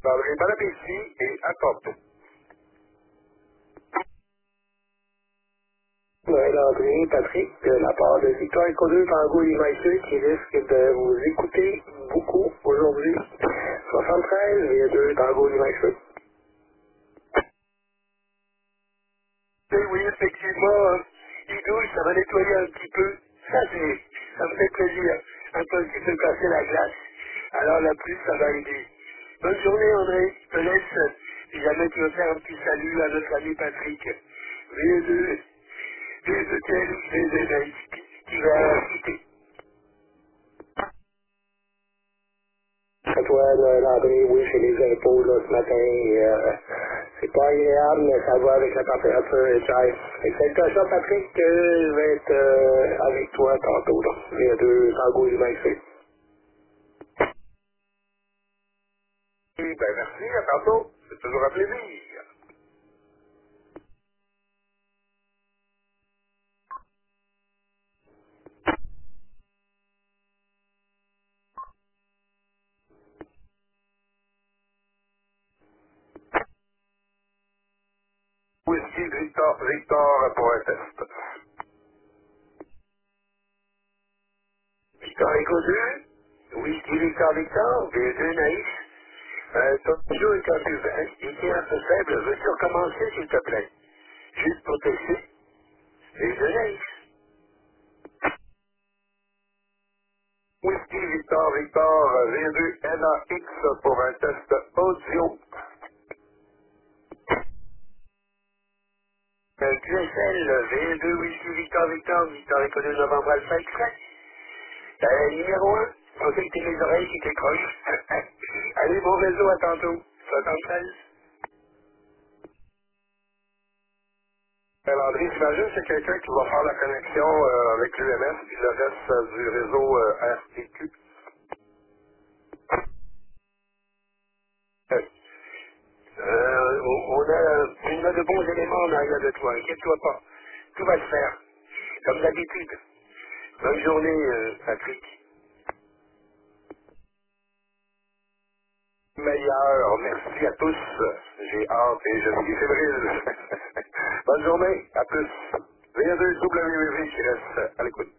André, bon appétit et à tantôt. Noël André, Patrick, de la part de Victor Echo 2 Tango United qui risque de vous écouter beaucoup aujourd'hui. 73 et 2 Tango United. Oui, effectivement, il douche, ça va nettoyer un petit peu. Ça me fait plaisir. Un peu, un petit peu casser la glace. Alors la pluie, ça va aider. Bonne journée, André. Je te laisse. Si jamais tu veux faire un petit salut à notre ami Patrick. VE2, VE2 tel, VE2 Naïs, qui va quitter. À toi, Noël André, oui, c'est les impôts là, ce matin. C'est pas agréable, mais ça va avec la température et chai. Salutations, Patrick, je vais être avec toi tantôt. Là. Les deux Tango United. Oui, ben merci, à tantôt. C'est toujours un plaisir. Whisky Victor pour un test. Victor Echo 2, Whisky Victor, VE2 Naïs. Ton jeu est un peu vague, il était un peu faible. Veux-tu recommencer, s'il te plaît? Juste pour tester. VE2 Naïs. Whisky Victor VE2 NAX pour un test audio. QSL VE2 Whisky Victor Echo 2 Novembre Alpha X-Ray. Numéro 1, consultez les oreilles qui décrochent. Allez, bon réseau, à tantôt. 73. Landry, j'imagine que c'est quelqu'un qui va faire la connexion avec l'UMS puis le reste du réseau RTQ. On a de bons éléments en arrière de toi, inquiète-toi pas. Tout va se faire, comme d'habitude. Bonne journée, Patrick. Meilleur, merci à tous. J'ai hâte et je suis fébrile. Bonne journée, à plus. V2 WV qui reste à l'écoute.